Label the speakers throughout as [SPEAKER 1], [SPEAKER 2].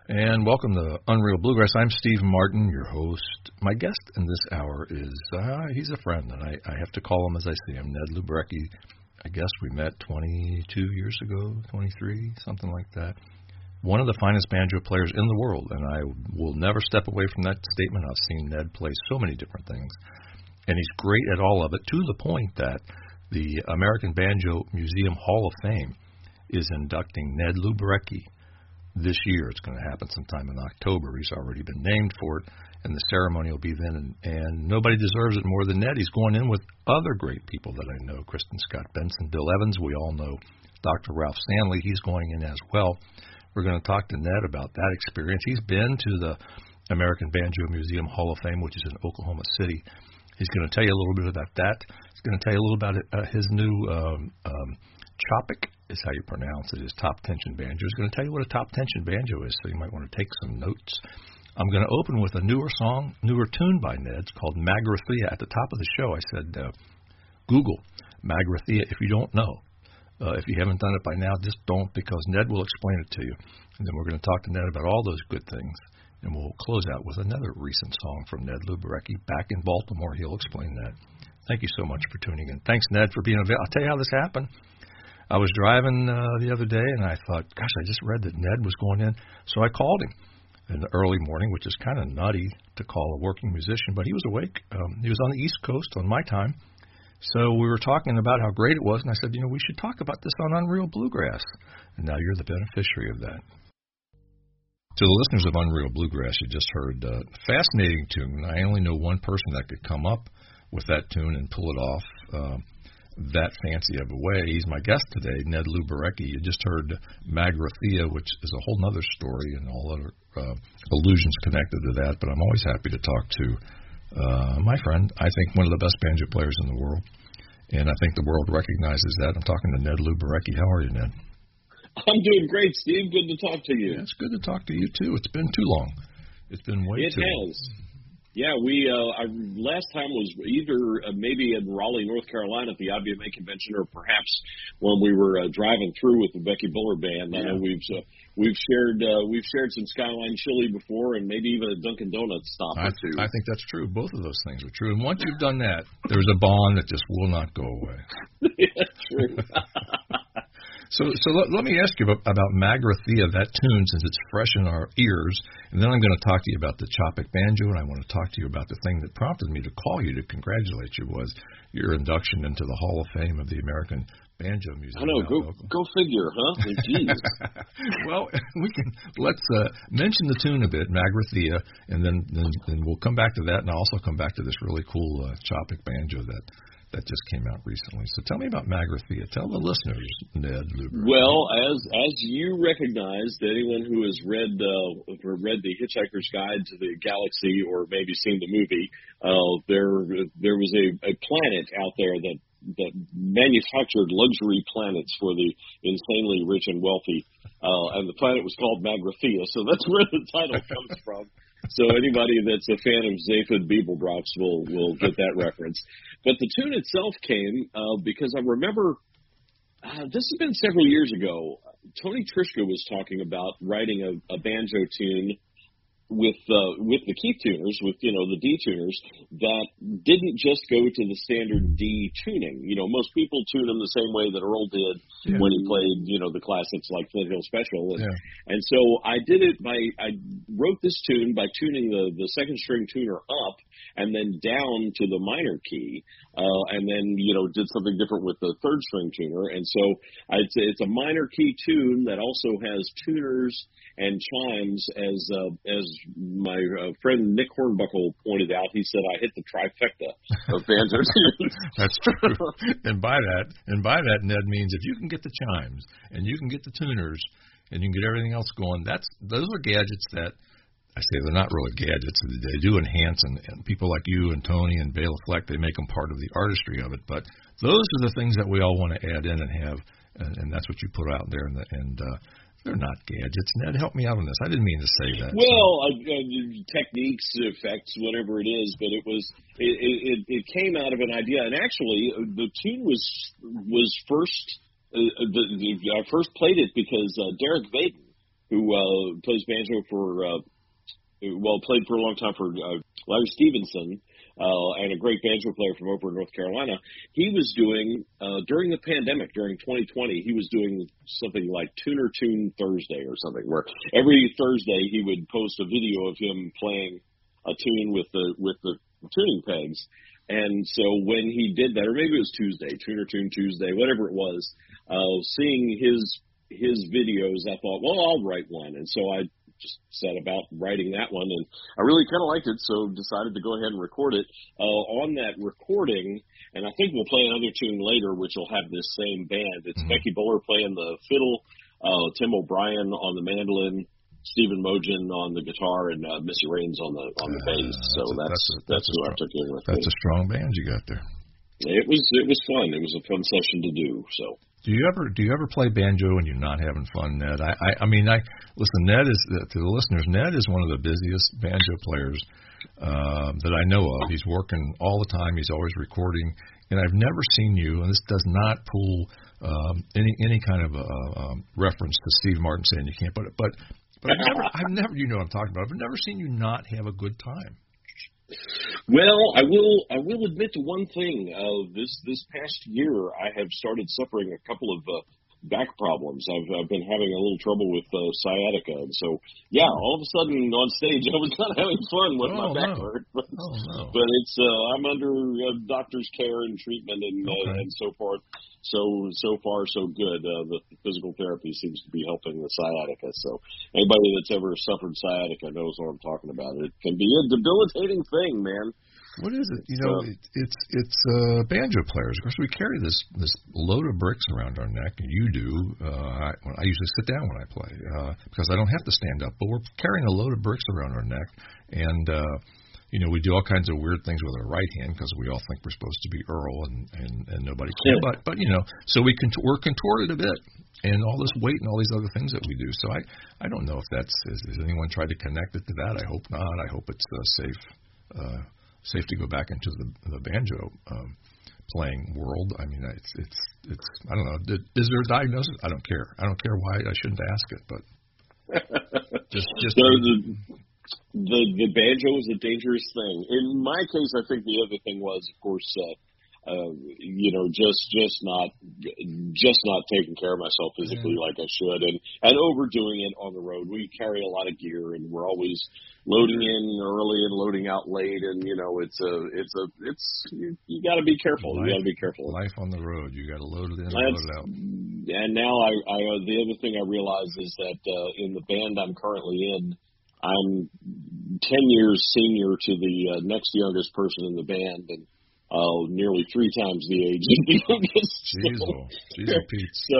[SPEAKER 1] And welcome to Unreal Bluegrass. I'm Steve Martin, your host. My guest in this hour is, he's a friend, and I have to call him as I see him, Ned Lubrecki. I guess we met 22 years ago, 23, something like that. One of the finest banjo players in the world, and I will never step away from that statement. I've seen Ned play so many different things, and he's great at all of it, to the point that the American Banjo Museum Hall of Fame is inducting Ned Lubrecki this year. It's going to happen sometime in October. He's already been named for it, and the ceremony will be then. And nobody deserves it more than Ned. He's going in with other great people that I know, Kristen Scott Benson, Bill Evans. We all know Dr. Ralph Stanley. He's going in as well. We're going to talk to Ned about that experience. He's been to the American Banjo Museum Hall of Fame, which is in Oklahoma City. He's going to tell you a little bit about that. He's going to tell you a little about his new Chopik is how you pronounce it, his top tension banjo. He's going to tell you what a top tension banjo is, so you might want to take some notes. I'm going to open with a newer tune by Ned. It's called Magrathea. At the top of the show, I said, Google Magrathea if you don't know. If you haven't done it by now, just don't, because Ned will explain it to you. And then we're going to talk to Ned about all those good things. And we'll close out with another recent song from Ned Lubrecki back in Baltimore. He'll explain that. Thank you so much for tuning in. Thanks, Ned, for being available. I'll tell you how this happened. I was driving the other day, and I thought, gosh, I just read that Ned was going in. So I called him in the early morning, which is kind of nutty to call a working musician, but he was awake. He was on the East Coast on my time. So we were talking about how great it was, and I said, we should talk about this on Unreal Bluegrass. And now you're the beneficiary of that. To the listeners of Unreal Bluegrass, you just heard a fascinating tune. I only know one person that could come up with that tune and pull it off that fancy of a way. He's my guest today, Ned Lubrecki. You just heard Magrathea, which is a whole other story and all other allusions connected to that, but I'm always happy to talk to my friend, I think one of the best banjo players in the world, and I think the world recognizes that. I'm talking to Ned Lubrecki. How are you, Ned?
[SPEAKER 2] I'm doing great, Steve. Good to talk to you.
[SPEAKER 1] Yeah, it's good to talk to you, too. It's been too long. It's been way too long. It has.
[SPEAKER 2] Yeah, our last time was either maybe in Raleigh, North Carolina at the IBMA convention, or perhaps when we were driving through with the Becky Buller Band. Yeah. I know we've shared some Skyline Chili before, and maybe even a Dunkin' Donuts stop or two.
[SPEAKER 1] I think that's true. Both of those things are true. And once you've done that, there's a bond that just will not go away.
[SPEAKER 2] Yeah, true.
[SPEAKER 1] So let me ask you about Magrathea, that tune, since it's fresh in our ears, and then I'm going to talk to you about the Chopik banjo, and I want to talk to you about the thing that prompted me to call you to congratulate you was your induction into the Hall of Fame of the American Banjo Museum.
[SPEAKER 2] I know, go figure, huh? Jeez.
[SPEAKER 1] Well, let's mention the tune a bit, Magrathea, and then we'll come back to that, and I'll also come back to this really cool Chopik banjo that just came out recently. So tell me about Magrathea. Tell the listeners, Ned Lubrecki.
[SPEAKER 2] Well, as you recognized, anyone who has read the Hitchhiker's Guide to the Galaxy, or maybe seen the movie, there was a planet out there that manufactured luxury planets for the insanely rich and wealthy, and the planet was called Magrathea. So that's where the title comes from. So anybody that's a fan of Zaphod Beeblebrox will get that reference. But the tune itself came because I remember this has been several years ago. Tony Trischka was talking about writing a banjo tune with the Keith tuners, with the D tuners, that didn't just go to the standard D tuning. Most people tune them the same way that Earl did when he played the classics like Flint Hill Special, and so I did it I wrote this tune by tuning the second string tuner up and then down to the minor key, and then did something different with the third string tuner, and so it's a minor key tune that also has tuners and chimes, as my friend Nick Hornbuckle pointed out. He said I hit the trifecta of banjo tunes.
[SPEAKER 1] That's true. And by that, Ned, means if you can get the chimes and you can get the tuners and you can get everything else going, those are gadgets that I say they're not really gadgets. They do enhance, and people like you and Tony and Bela Fleck, they make them part of the artistry of it. But those are the things that we all want to add in and have, and that's what you put out there. And they're not gadgets. Ned, help me out on this. I didn't mean to say that.
[SPEAKER 2] Well, techniques, effects, whatever it is, but it came out of an idea. And actually, the tune was first. I first played it because Derek Vaden who plays banjo played for a long time for Larry Stevenson, and a great banjo player from over in North Carolina. He was doing, during the pandemic, during 2020, he was doing something like Tuner Tune Thursday or something, where every Thursday he would post a video of him playing a tune with the tuning pegs. And so when he did that, or maybe it was Tuesday, Tuner Tune Tuesday, whatever it was, seeing his videos, I thought, well, I'll write one. And so I just set about writing that one, and I really kind of liked it, so decided to go ahead and record it. On that recording, and I think we'll play another tune later, which will have this same band. It's Becky Buller playing the fiddle, Tim O'Brien on the mandolin, Stephen Mogen on the guitar, and Missy Raines on the bass. So that's who I took in with.
[SPEAKER 1] That's a strong band you got there.
[SPEAKER 2] It was fun. It was a fun session to do. So.
[SPEAKER 1] Do you ever play banjo when you're not having fun, Ned? I mean, listen. Ned is, to the listeners, Ned is one of the busiest banjo players that I know of. He's working all the time. He's always recording, and I've never seen you. And this does not pull any kind of reference to Steve Martin saying you can't. But I've never, you know what I'm talking about. I've never seen you not have a good time.
[SPEAKER 2] Well, I will admit to one thing. This past year, I have started suffering a couple of back problems. I've been having a little trouble with sciatica, and so yeah, all of a sudden on stage, I was not having fun with my back hurt. But it's I'm under doctor's care and treatment and so forth. So far so good. The physical therapy seems to be helping the sciatica. So anybody that's ever suffered sciatica knows what I'm talking about. It can be a debilitating thing, man.
[SPEAKER 1] What is it? You know, it's banjo players. Of course, we carry this load of bricks around our neck, and you do. I usually sit down when I play because I don't have to stand up. But we're carrying a load of bricks around our neck, and you know, we do all kinds of weird things with our right hand because we all think we're supposed to be Earl, and nobody can. But you know, so we're contorted a bit, and all this weight and all these other things that we do. So I don't know if has anyone tried to connect it to that. I hope not. I hope it's safe to go back into the banjo playing world. I mean, it's I don't know. Is there a diagnosis? I don't care. I don't care why I shouldn't ask it, but just
[SPEAKER 2] the banjo is a dangerous thing. In my case, I think the other thing was, of course, you know, just not taking care of myself physically like I should, and overdoing it on the road. We carry a lot of gear, and we're always loading in early and loading out late, and you know, you got to be careful. You got to be careful.
[SPEAKER 1] Life on the road, you got to load it in and load it out.
[SPEAKER 2] And now the other thing I realize is that in the band I'm currently in, I'm 10 years senior to the next youngest person in the band, and nearly 3 times the age of the youngest.
[SPEAKER 1] Jeez, Pete.
[SPEAKER 2] So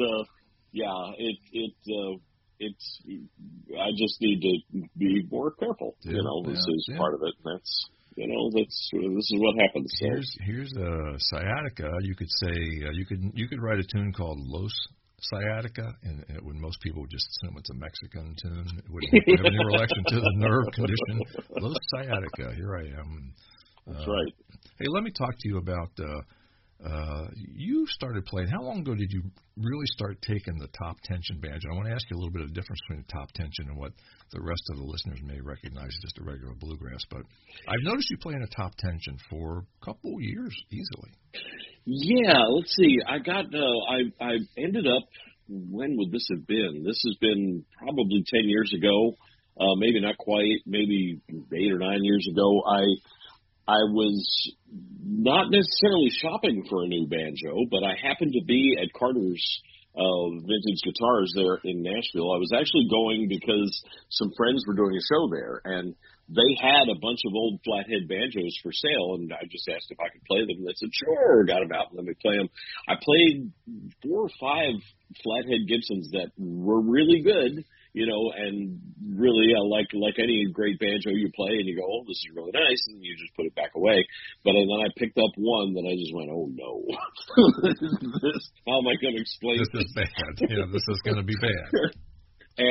[SPEAKER 2] it's I just need to be more careful. You know, this is part of it. This is what happens. So.
[SPEAKER 1] Here's sciatica. You could say you could write a tune called Los Sciatica, and when most people would just assume it's a Mexican tune, it wouldn't have any relation to the nerve condition. Los Sciatica. Here I am.
[SPEAKER 2] That's right.
[SPEAKER 1] Hey, let me talk to you about you started playing. How long ago did you really start taking the top tension banjo? I want to ask you a little bit of the difference between the top tension and what the rest of the listeners may recognize as just a regular bluegrass. But I've noticed you playing a top tension for a couple years easily.
[SPEAKER 2] Yeah, let's see. I ended up, when would this have been? This has been probably 10 years ago, maybe not quite, maybe 8 or 9 years ago. I was not necessarily shopping for a new banjo, but I happened to be at Carter's Vintage Guitars there in Nashville. I was actually going because some friends were doing a show there, and they had a bunch of old flathead banjos for sale, and I just asked if I could play them, and they said, sure, got them out, and let me play them. I played 4 or 5 flathead Gibsons that were really good, you know, and really like any great banjo you play, and you go, oh, this is really nice, and you just put it back away. But then I picked up one that I just went, oh, no. How am I going to explain
[SPEAKER 1] this? This is bad. Yeah, this is going to be bad.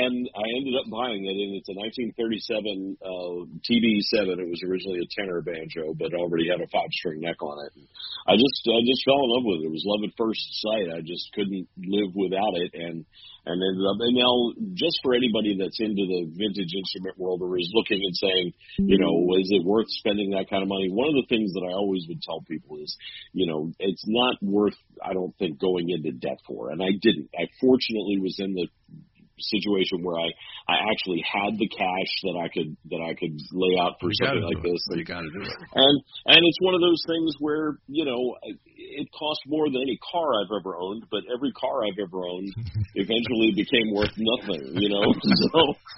[SPEAKER 2] And I ended up buying it, and it's a 1937 TB7. It was originally a tenor banjo, but already had a 5-string neck on it. And I just fell in love with it. It was love at first sight. I just couldn't live without it, and ended up. And now, just for anybody that's into the vintage instrument world or is looking and saying, you know, is it worth spending that kind of money? One of the things that I always would tell people is, you know, it's not worth, I don't think, going into debt for. And I didn't. I fortunately was in the situation where I actually had the cash that I could lay out for something like this.
[SPEAKER 1] You got to do it.
[SPEAKER 2] And it's one of those things where, you know, it costs more than any car I've ever owned, but every car I've ever owned eventually became worth nothing, you know. So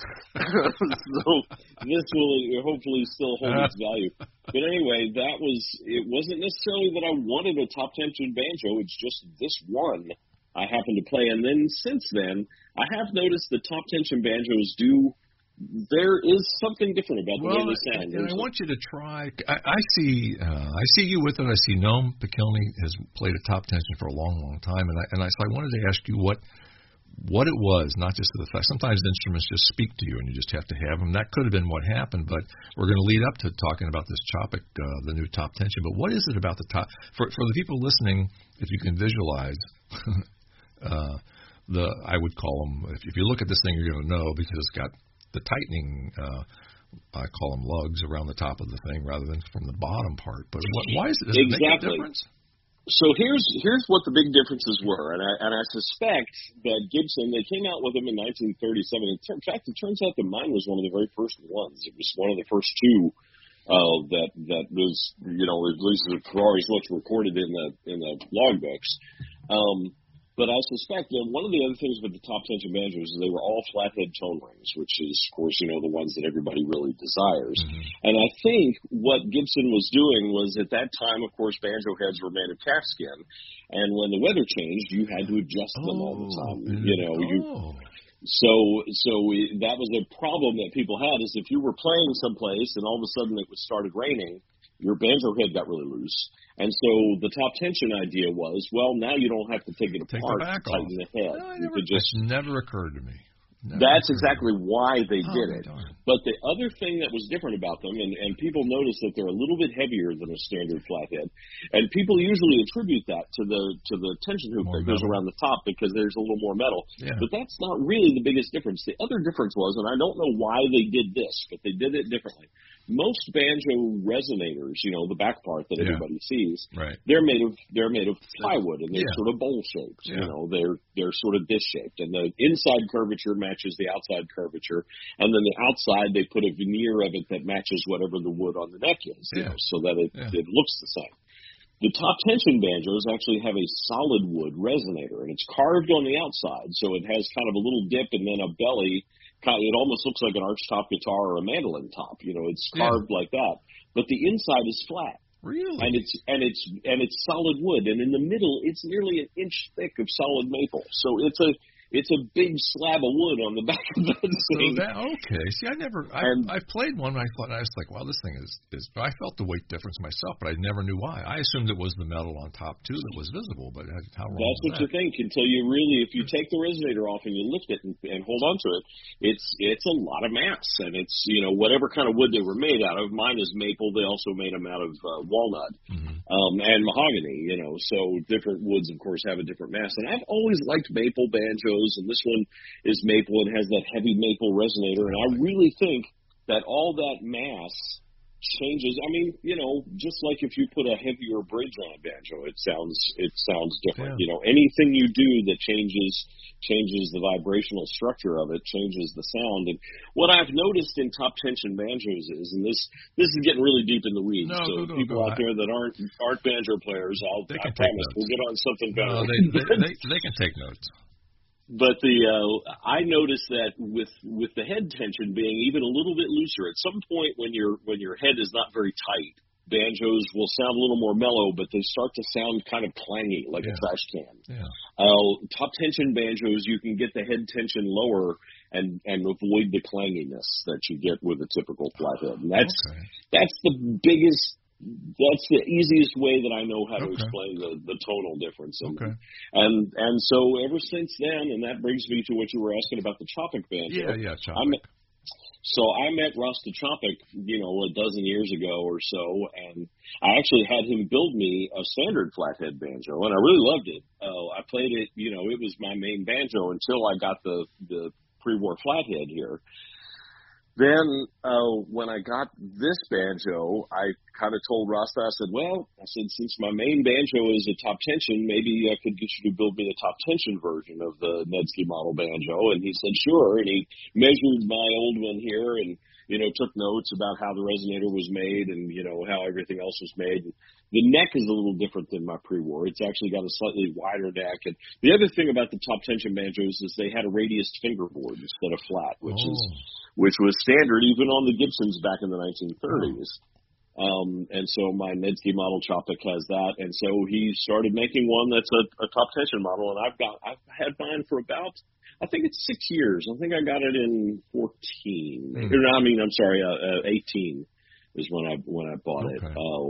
[SPEAKER 2] this will hopefully still hold its value. But anyway, it wasn't necessarily that I wanted a top tension banjo. It's just this one I happen to play. And then since then, I have noticed the top tension banjos there is something different about the way they sound.
[SPEAKER 1] And I want you to try. I see you with it. I see Noam Pikelny has played a top tension for a long, long time, and I wanted to ask you what it was, not just the fact. Sometimes instruments just speak to you, and you just have to have them. That could have been what happened, but we're going to lead up to talking about this Chopic, the new top tension. But what is it about the top? For the people listening, if you can visualize. I would call them, if you look at this thing, you're going to know, because it's got the tightening, I call them lugs around the top of the thing rather than from the bottom part. But why is it? Does it make a difference?
[SPEAKER 2] So here's what the big differences were, and I suspect that Gibson, they came out with them in 1937. In fact, it turns out that mine was one of the very first ones. It was one of the first two that was, you know, at least as far as what's recorded in the logbooks. But I suspect that one of the other things with the top tension banjos is they were all flathead tone rings, which is, of course, you know, the ones that everybody really desires. Mm-hmm. And I think what Gibson was doing was, at that time, of course, banjo heads were made of calfskin, and when the weather changed, you had to adjust them all the time. You know, So that was a problem that people had, is if you were playing someplace and all of a sudden it started raining, your banjo head got really loose. And so the top tension idea was, well, now you don't have to take it apart to tighten the head.
[SPEAKER 1] No, it never occurred to me.
[SPEAKER 2] That's exactly why they did it. But the other thing that was different about them, and people notice that they're a little bit heavier than a standard flathead, and people usually attribute that to the tension hoop that goes around the top because there's a little more metal. Yeah. But that's not really the biggest difference. The other difference was, and I don't know why they did this, but they did it differently. Most banjo resonators, you know, the back part that everybody sees, they're made of plywood, and they're sort of bowl shaped. You know, they're sort of disc shaped, and the inside curvature matches the outside curvature, and then the outside they put a veneer of it that matches whatever the wood on the neck is, you know, so that it looks the same. The top tension banjos actually have a solid wood resonator, and it's carved on the outside, so it has kind of a little dip and then a belly. It almost looks like an archtop guitar or a mandolin top. You know, it's carved like that, but the inside is flat.
[SPEAKER 1] Really?
[SPEAKER 2] And it's solid wood, and in the middle, it's nearly an inch thick of solid maple. So it's a big slab of wood on the back of that thing.
[SPEAKER 1] Okay. See, I played one, and I was like, wow, this thing is. I felt the weight difference myself, but I never knew why. I assumed it was the metal on top too that was visible, but how wrong
[SPEAKER 2] That's what you think until you really, if you take the resonator off and you lift it and hold on to it, it's a lot of mass, and it's, you know, whatever kind of wood they were made out of. Mine is maple. They also made them out of walnut and mahogany. You know, so different woods, of course, have a different mass. And I've always liked maple banjos. And this one is maple and has that heavy maple resonator. And I really think that all that mass changes. I mean, you know, just like if you put a heavier bridge on a banjo, it sounds different. You know, anything you do that changes the vibrational structure of it, changes the sound. And what I've noticed in top tension banjos is, and this is getting really deep in the weeds, people out there that aren't banjo players, I promise we'll get on something better.
[SPEAKER 1] No, they can take notes.
[SPEAKER 2] But I noticed that with the head tension being even a little bit looser, at some point when your head is not very tight, banjos will sound a little more mellow, but they start to sound kind of clangy, like a trash can. Yeah. Top tension banjos, you can get the head tension lower and avoid the clanginess that you get with a typical flathead. And that's the biggest That's the easiest way that I know how to explain the tonal difference. And so ever since then, and that brings me to what you were asking about the Chopik banjo.
[SPEAKER 1] Yeah, Chopik.
[SPEAKER 2] So I met Rasta Chopik, a dozen years ago or so, and I actually had him build me a standard flathead banjo, and I really loved it. I played it, it was my main banjo until I got the pre-war flathead here. Then when I got this banjo, I kind of told Rasta, I said, since my main banjo is a top tension, maybe I could get you to build me a top tension version of the Nedsky model banjo. And he said, sure. And he measured my old one here and, took notes about how the resonator was made and, how everything else was made. And the neck is a little different than my pre-war. It's actually got a slightly wider neck. And the other thing about the top tension banjos is they had a radius fingerboard instead of flat, which was standard even on the Gibsons back in the 1930s. And so my Nedsky model Chopik has that. And so he started making one that's a top tension model. And I've had mine for about, I think it's 6 years. I think I got it in 14. 18 is when I bought it.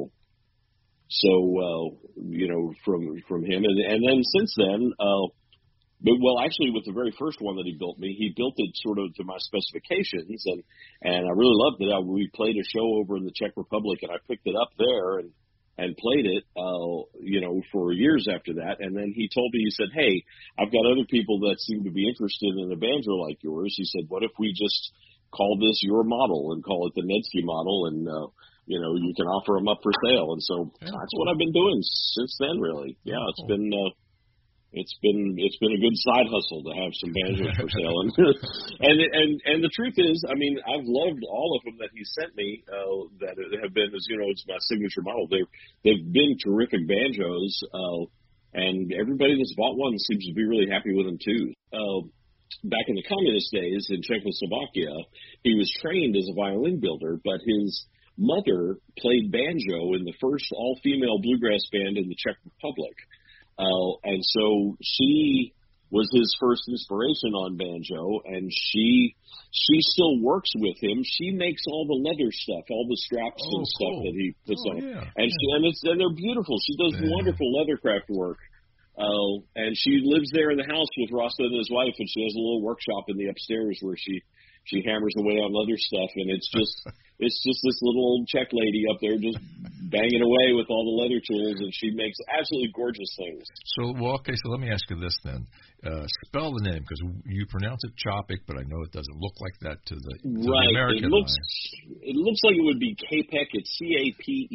[SPEAKER 2] From him. And then since then, actually, with the very first one that he built me, he built it sort of to my specifications, and I really loved it. We played a show over in the Czech Republic, and I picked it up there and played it, for years after that. And then he told me, he said, hey, I've got other people that seem to be interested in a banjo like yours. He said, what if we just call this your model and call it the Nedsky model, and you can offer them up for sale. And so that's what I've been doing since then, really. Yeah, It's been a good side hustle to have some banjos for sale, and the truth is, I mean, I've loved all of them that he sent me that have been, as you know, it's my signature model. They've been terrific banjos, and everybody that's bought one seems to be really happy with them too. Back in the communist days in Czechoslovakia, he was trained as a violin builder, but his mother played banjo in the first all-female bluegrass band in the Czech Republic. And so she was his first inspiration on banjo, and she still works with him. She makes all the leather stuff, all the straps and stuff that he puts on. Yeah. And they're beautiful. She does wonderful leathercraft work. And she lives there in the house with Rasta and his wife, and she has a little workshop in the upstairs where she hammers away on leather stuff, and it's just this little old Czech lady up there just banging away with all the leather tools, and she makes absolutely gorgeous things.
[SPEAKER 1] So let me ask you this then. Spell the name, because you pronounce it Chopik, but I know it doesn't look like that to the American eye.
[SPEAKER 2] It looks like it would be Capek. It's C-A-P-E-K,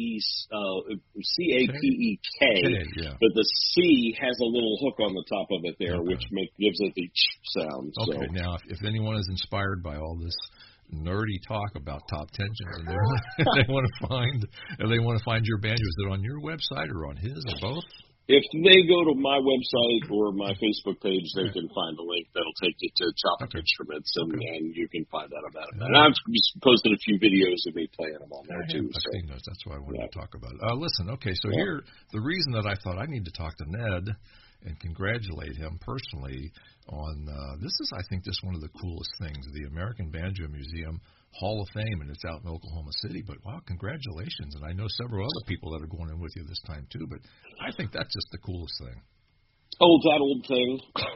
[SPEAKER 2] but the C has a little hook on the top of it there, which gives it the sound.
[SPEAKER 1] Okay, so now if anyone is inspired by all this nerdy talk about top tensions, and they want to find your banjo, is it on your website or on his or both?
[SPEAKER 2] If they go to my website or my Facebook page, they can find a link that'll take you to Chopik Instruments, and you can find out about it. And I've posted a few videos of me playing them on there, too.
[SPEAKER 1] I've seen those. That's why I wanted to talk about it. Listen, here, the reason that I thought I need to talk to Ned and congratulate him personally on this is, I think, just one of the coolest things, the American Banjo Museum Hall of Fame, and it's out in Oklahoma City. But, wow, congratulations. And I know several other people that are going in with you this time, too. But I think that's just the coolest thing.
[SPEAKER 2] Oh, that old thing.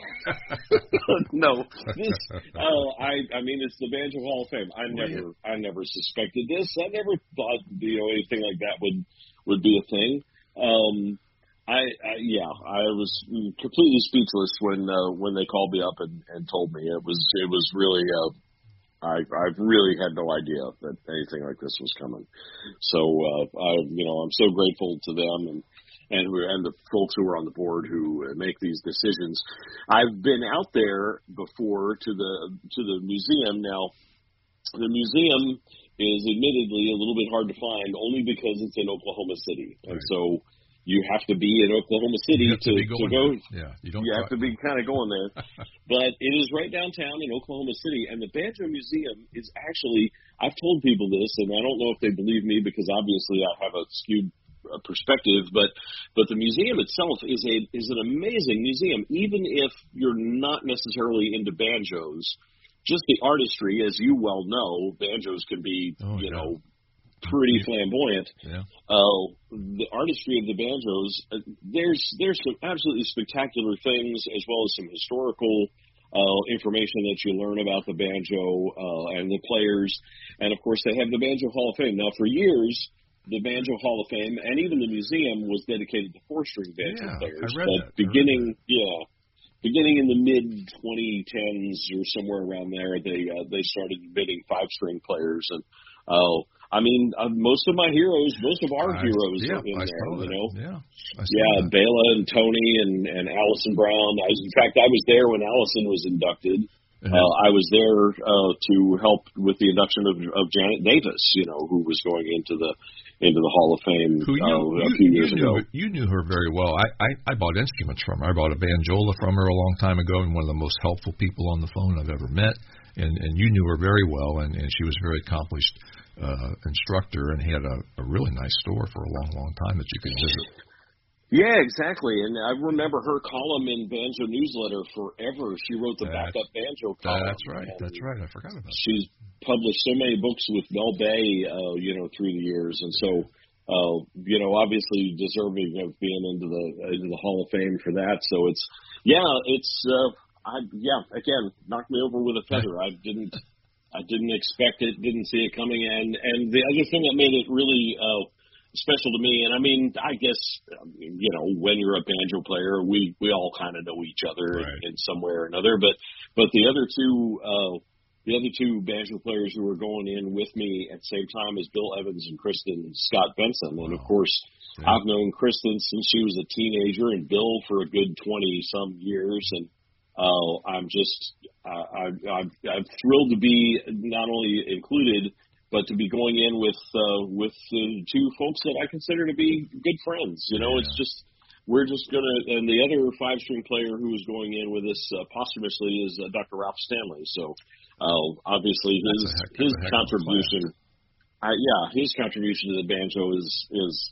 [SPEAKER 2] No. I mean, it's the Banjo Hall of Fame. I never suspected this. I never thought, anything like that would be a thing. I was completely speechless when they called me up and told me. It was really I really had no idea that anything like this was coming. So I'm so grateful to them and the folks who are on the board who make these decisions. I've been out there before to the museum. Now, the museum is admittedly a little bit hard to find only because it's in Oklahoma City, and so you have to be in Oklahoma City to go.
[SPEAKER 1] Yeah,
[SPEAKER 2] you have to be kind of going there. But it is right downtown in Oklahoma City, and the Banjo Museum is actually, I've told people this, and I don't know if they believe me because obviously I have a skewed perspective, but the museum itself is an amazing museum. Even if you're not necessarily into banjos, just the artistry, as you well know, banjos can be, pretty flamboyant.
[SPEAKER 1] Yeah.
[SPEAKER 2] The artistry of the banjos, there's some absolutely spectacular things, as well as some historical information that you learn about the banjo and the players. And, of course, they have the Banjo Hall of Fame. Now, for years, the Banjo Hall of Fame and even the museum was dedicated to four-string banjo players.
[SPEAKER 1] I read that.
[SPEAKER 2] Beginning in the mid-2010s or somewhere around there, they started admitting five-string players. And, most of my heroes, most of our heroes are in there, you know. Yeah, Bela and Tony and Allison Brown. In fact, I was there when Allison was inducted. I was there to help with the induction of Janet Davis, you know, who was going into the Hall of Fame a few years ago.
[SPEAKER 1] You knew her very well. I bought instruments from her. I bought a banjola from her a long time ago, and one of the most helpful people on the phone I've ever met. And you knew her very well, and she was a very accomplished instructor, and had a really nice store for a long, long time that you could visit.
[SPEAKER 2] Yeah, exactly. And I remember her column in Banjo Newsletter forever. She wrote the backup banjo column.
[SPEAKER 1] That's right. I forgot about that.
[SPEAKER 2] She's published so many books with Mel Bay, through the years. And so, obviously deserving of being into the Hall of Fame for that. So again, knocked me over with a feather. I didn't expect it, didn't see it coming. And the other thing that made it really, special to me, and I mean, I guess, when you're a banjo player, we all kind of know each other in some way or another. But the other two banjo players who were going in with me at the same time as Bill Evans and Kristen Scott Benson, and of course, I've known Kristen since she was a teenager, and Bill for a good 20-some years, and I'm thrilled to be not only included, but to be going in with two folks that I consider to be good friends. It's just, we're just going to, and the other five-string player who is going in with us posthumously is Dr. Ralph Stanley. So obviously his contribution, his contribution to the banjo is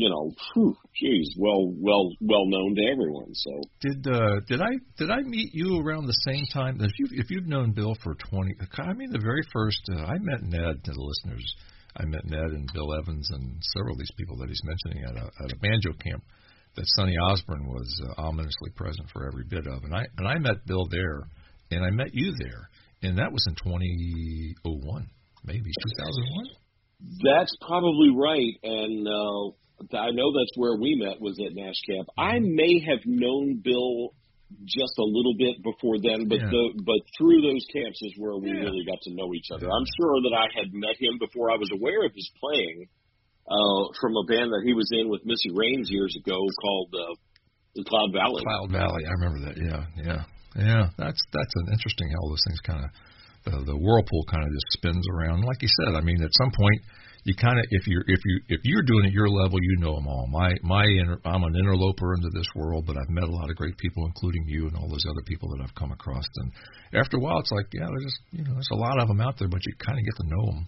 [SPEAKER 2] well known to everyone. So
[SPEAKER 1] did I meet you around the same time? If you've known Bill for 20, the very first I met Ned. To the listeners, I met Ned and Bill Evans and several of these people that he's mentioning at a banjo camp that Sonny Osborne was ominously present for every bit of, and I met Bill there, and I met you there, and that was in 2001, maybe 2001.
[SPEAKER 2] That's probably right, and I know that's where we met, was at Nash Camp. I may have known Bill just a little bit before then, but through those camps is where we really got to know each other. I'm sure that I had met him before I was aware of his playing from a band that he was in with Missy Raines years ago called the Cloud Valley.
[SPEAKER 1] Cloud Valley, I remember that. Yeah. That's an interesting how those things kind of the whirlpool kind of just spins around. Like you said, I mean, at some point, you kind of, if you're doing it at your level, you know them all. I'm an interloper into this world, but I've met a lot of great people, including you and all those other people that I've come across. And after a while, it's like, there's just, there's a lot of them out there, but you kind of get to know them.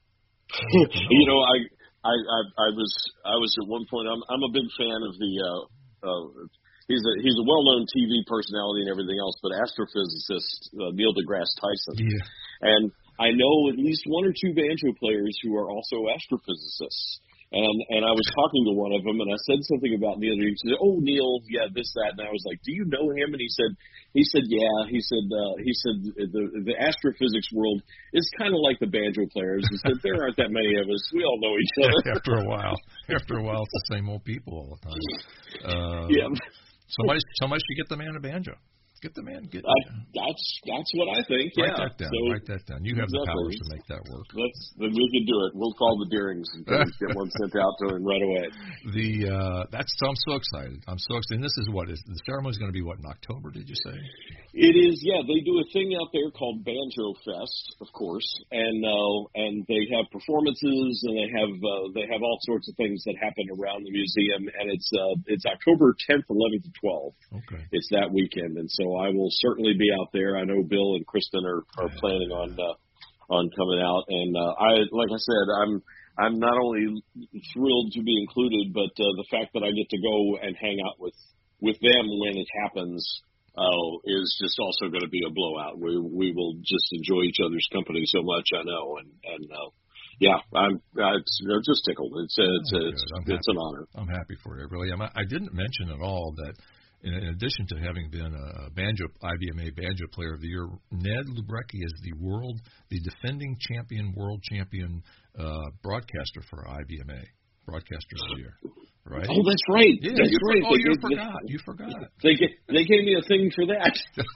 [SPEAKER 2] I was at one point. I'm a big fan of the. He's a well-known TV personality and everything else, but astrophysicist Neil deGrasse Tyson. Yeah. And I know at least one or two banjo players who are also astrophysicists. And I was talking to one of them, and I said something about Neil. He said, "Oh, Neil, yeah, this, that." And I was like, "Do you know him?" And he said, "Yeah." He said the astrophysics world is kind of like the banjo players. He said there aren't that many of us. We all know each other.
[SPEAKER 1] After a while, it's the same old people all the time.
[SPEAKER 2] Yeah.
[SPEAKER 1] Somebody should get the man a banjo. Get the man.
[SPEAKER 2] That's what I think.
[SPEAKER 1] Write that down. Write that down. You have the powers to make that work.
[SPEAKER 2] Then we can do it. We'll call the Deerings and get one sent out to him right away.
[SPEAKER 1] I'm so excited. I'm so excited. And this is the ceremony's going to be in October? Did you say?
[SPEAKER 2] It is. Yeah, they do a thing out there called Banjo Fest, of course, and they have performances and they have all sorts of things that happen around the museum, and it's October 10th, 11th, and 12th. Okay. It's that weekend, and so I will certainly be out there. I know Bill and Kristen are planning on coming out, and like I said, I'm not only thrilled to be included, but the fact that I get to go and hang out with them when it happens is just also going to be a blowout. We will just enjoy each other's company so much, I know, and Yeah, I'm just tickled. It's an honor.
[SPEAKER 1] I'm happy for you. I really am. I didn't mention at all that in addition to having been a IBMA Banjo Player of the Year, Ned Lubrecki is the defending world champion broadcaster for IBMA, Broadcaster of the Year. Right?
[SPEAKER 2] Oh, that's right.
[SPEAKER 1] Yeah,
[SPEAKER 2] that's right.
[SPEAKER 1] You forgot.
[SPEAKER 2] They gave me a thing for that.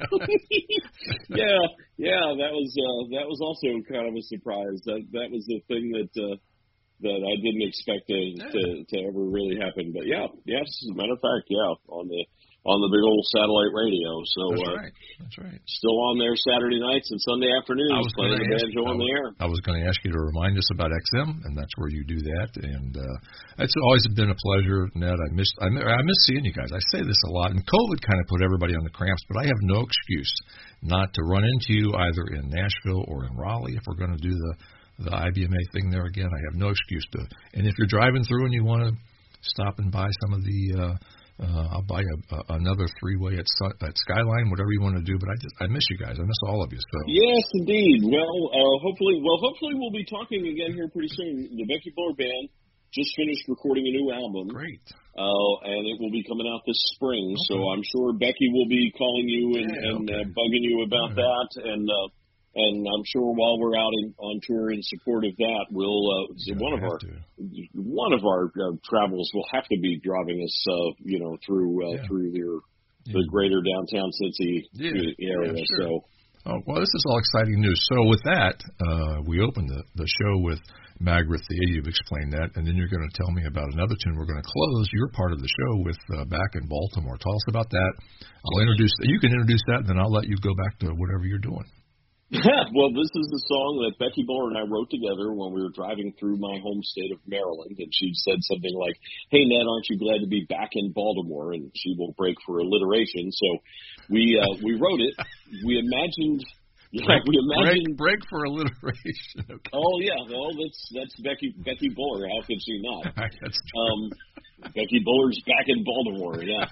[SPEAKER 2] yeah. That was also kind of a surprise. That was the thing that I didn't expect to ever really happen. But yes, as a matter of fact, on the big old satellite radio. So
[SPEAKER 1] that's right.
[SPEAKER 2] Still on there Saturday nights and Sunday afternoons playing the banjo on the air.
[SPEAKER 1] I was going to ask you to remind us about XM, and that's where you do that. And it's always been a pleasure, Ned. I miss seeing you guys. I say this a lot, and COVID kind of put everybody on the cramps, but I have no excuse not to run into you either in Nashville or in Raleigh if we're going to do the IBMA thing there again. I have no excuse to. And if you're driving through and you want to stop and buy some of the I'll buy another three-way at Skyline, whatever you want to do. But I miss you guys. I miss all of you. So
[SPEAKER 2] yes, indeed. Hopefully we'll be talking again here pretty soon. The Becky Buller Band just finished recording a new album.
[SPEAKER 1] Great.
[SPEAKER 2] And it will be coming out this spring. Okay. So I'm sure Becky will be calling you and bugging you about that. And I'm sure while we're out on tour in support of that, we'll one of our travels will have to be driving us, through the greater downtown Cincy area.
[SPEAKER 1] Yeah, sure. So, this is all exciting news. So with that, we opened the show with Magrath the You've explained that, and then you're going to tell me about another tune. We're going to close your part of the show with Back in Baltimore. Tell us about that. You can introduce that, and then I'll let you go back to whatever you're doing.
[SPEAKER 2] Well, this is the song that Becky Buller and I wrote together when we were driving through my home state of Maryland, and she said something like, "Hey, Ned, aren't you glad to be back in Baltimore?" And she will break for alliteration. So we wrote it. We imagined.
[SPEAKER 1] Break for alliteration. Okay.
[SPEAKER 2] Oh yeah, well that's Becky Buller. How could she not?
[SPEAKER 1] That's true.
[SPEAKER 2] Becky Buller's back in Baltimore. Yeah.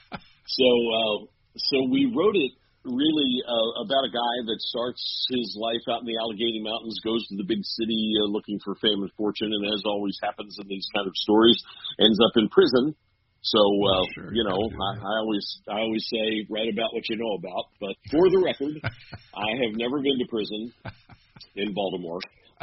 [SPEAKER 2] So we wrote it. Really about a guy that starts his life out in the Allegheny Mountains, goes to the big city looking for fame and fortune, and as always happens in these kind of stories, ends up in prison. So, I always say, write about what you know about. But for the record, I have never been to prison in Baltimore.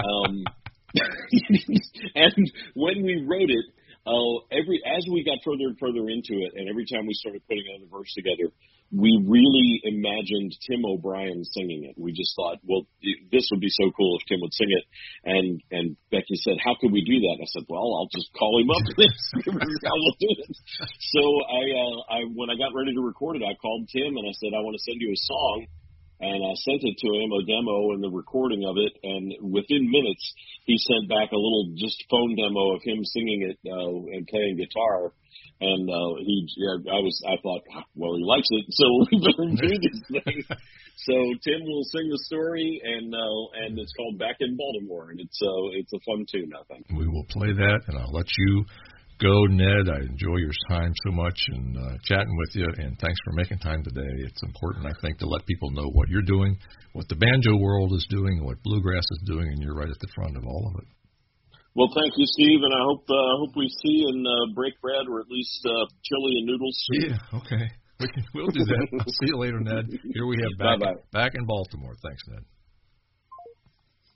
[SPEAKER 2] And when we wrote it, as we got further and further into it, and every time we started putting another verse together, we really imagined Tim O'Brien singing it. We just thought, well, this would be so cool if Tim would sing it. And Becky said, how could we do that? And I said, well, I'll just call him up and we'll do it. So when I got ready to record it, I called Tim and I said, I want to send you a song. And I sent it to him, a demo and the recording of it, and within minutes he sent back a little just phone demo of him singing it and playing guitar. And I thought, well, he likes it, so we better do this thing. So Tim will sing the story, and it's called Back in Baltimore, and it's a fun tune, I think.
[SPEAKER 1] We will play that, and I'll let you go, Ned. I enjoy your time so much and chatting with you, and thanks for making time today. It's important, I think, to let people know what you're doing, what the banjo world is doing, and what bluegrass is doing, and you're right at the front of all of it.
[SPEAKER 2] Well, thank you, Steve, and I hope we see you in break bread or at least chili and noodles soon.
[SPEAKER 1] Yeah, okay. We'll do that. I'll see you later, Ned. Here we have Back in Baltimore. Thanks, Ned.